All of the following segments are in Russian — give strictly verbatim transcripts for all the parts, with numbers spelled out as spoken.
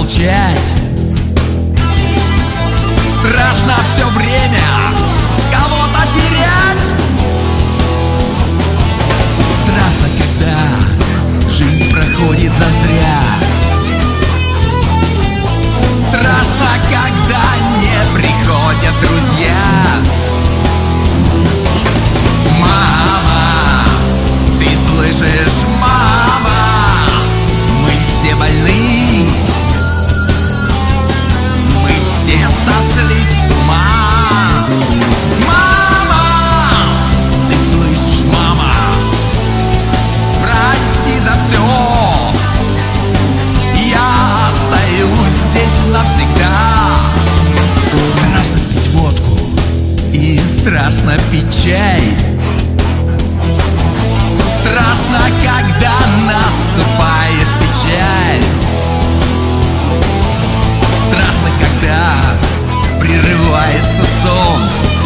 отвечать. Страшно все время кого-то терять. Страшно, когда жизнь проходит зазря. Страшно, когда не приходят друзья. Мама, ты слышишь, мама, мы все больны, мы все сошлись с ума. Мама, ты слышишь, мама, прости за все, я остаюсь здесь навсегда. Страшно пить водку и страшно пить чай. Страшно, когда наступает печаль. Страшно, когда прерывается сон.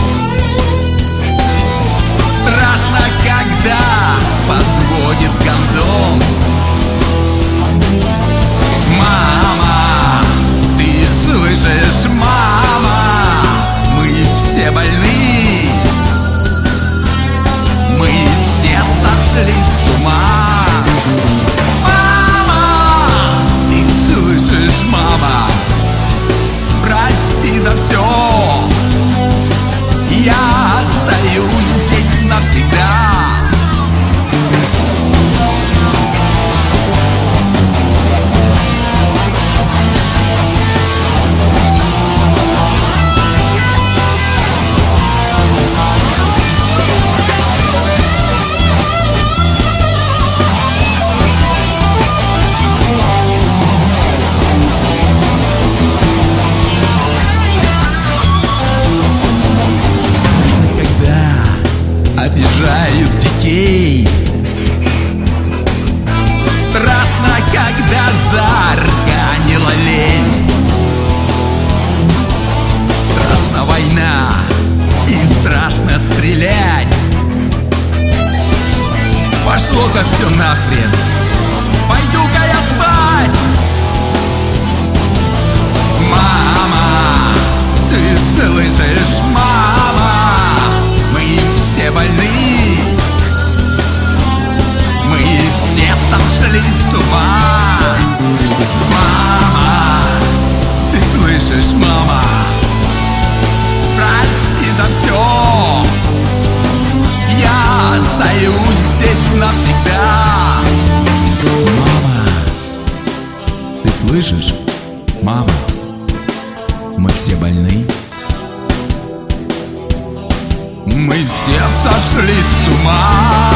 Страшно, когда подводит гондон. Мама, ты слышишь, мама, мы все больны, мы все сошлись с ума. Мама, ты слышишь, мама, прости за все, я остаюсь здесь навсегда. Обижают детей. Страшно, когда заарканила лень. Страшна война и страшно стрелять. Пошло-ка все нахрен, пойду-ка я спать. Мама, ты слышишь, мама, мы все больны, мы все сошлись с ума. Мама, ты слышишь, мама, прости за все, я остаюсь здесь навсегда. Мама, ты слышишь, мама, мы все больны, мы все сошлись с ума.